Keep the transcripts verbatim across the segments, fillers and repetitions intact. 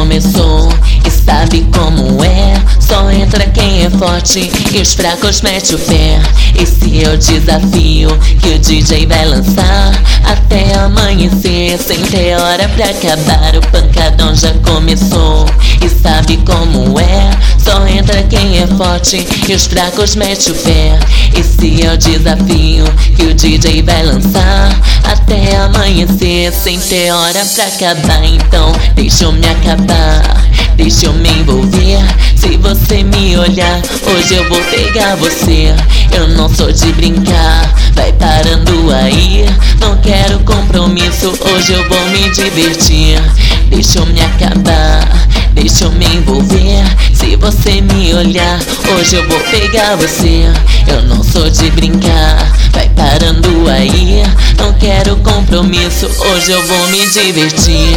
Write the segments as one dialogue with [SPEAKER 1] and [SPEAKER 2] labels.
[SPEAKER 1] começou e sabe como é. Só entra quem é forte e os fracos mete o pé. Esse é o desafio que o D J vai lançar até amanhecer, sem ter hora pra acabar. O pancadão já começou e sabe como é. Só entra quem é forte e os fracos mete o pé. Esse é o desafio que o D J vai lançar até amanhecer, sem ter hora pra acabar. Então deixa eu me acabar, deixa eu me envolver. Se você me olhar, hoje eu vou pegar você. Eu não sou de brincar, vai parando aí. Não quero compromisso, hoje eu vou me divertir. Deixa eu me acabar, deixa eu me envolver. Se você me olhar, hoje eu vou pegar você. Eu não sou de brincar, vai parando aí. Não quero compromisso, hoje eu vou me divertir.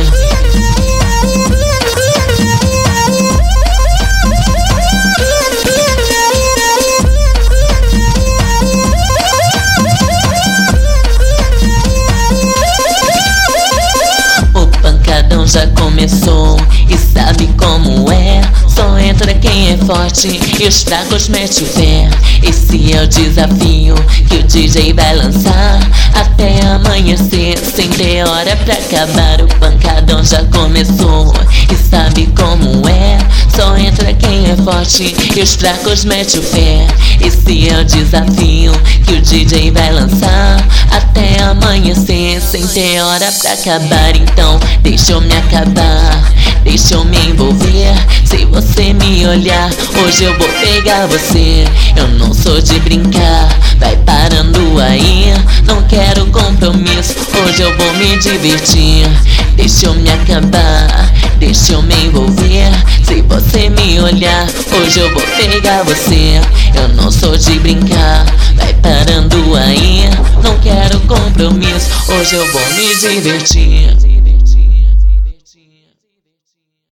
[SPEAKER 1] Já começou e sabe como é. Só entra quem é forte e os fracos mete o pé. Esse é o desafio que o D J vai lançar até amanhecer, sem ter hora pra acabar. O pancadão já começou e sabe como é. Só entra quem é forte e os fracos mete o pé. Esse é o desafio que o D J vai lançar até amanhecer, sem ter hora pra acabar. Então deixa eu me acabar, deixa eu me envolver. Se você me olhar, hoje eu vou pegar você. Eu não sou de brincar, vai parando aí. Não quero compromisso, hoje eu vou me divertir. Deixa eu me acabar, deixa eu me envolver. Se você me olhar, hoje eu vou pegar você. Eu não sou de brincar, vai parando aí. Não quero compromisso, hoje eu vou me divertir.